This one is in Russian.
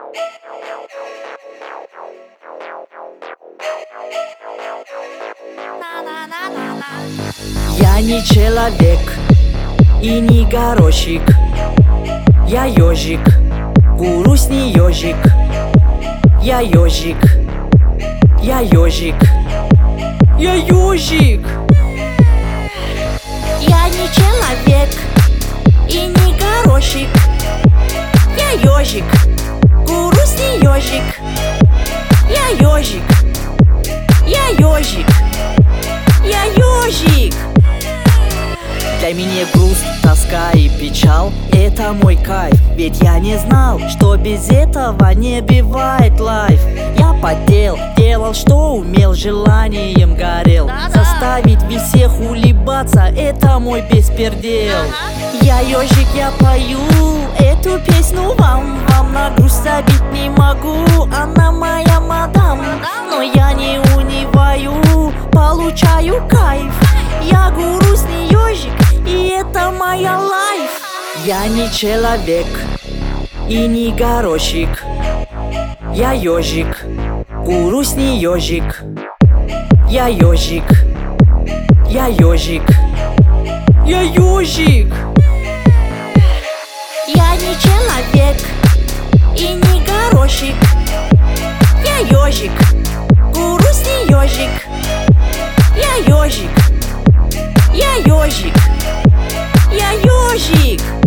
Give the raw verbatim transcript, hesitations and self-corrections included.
Я не человек и не горошек, я ежик, грустный ежик. Я ежик, я ежик, я ежик. Я не человек и не горошек, я ежик, грустный ежик. Я ежик, я ежик, я ежик. Для меня грусть, тоска и печаль — это мой кайф. Ведь я не знал, что без этого не бывает лайф. Я потел, делал, что умел, желанием горел. Да-да. Заставить всех улыбаться — это мой беспредел. Ага. Я ежик, я пою эту песню вам. Вам на грусть забить не могу, она моя мадам. Но я не унываю, получаю кайф. Я грустный ежик, и это моя лайф. Я не человек и не горошек, я ежик, грустный ежик. Я ежик, я ежик, я ежик. Я не человек и не горошек, я ежик, грустный ежик. Я ежик, я ежик, я ежик.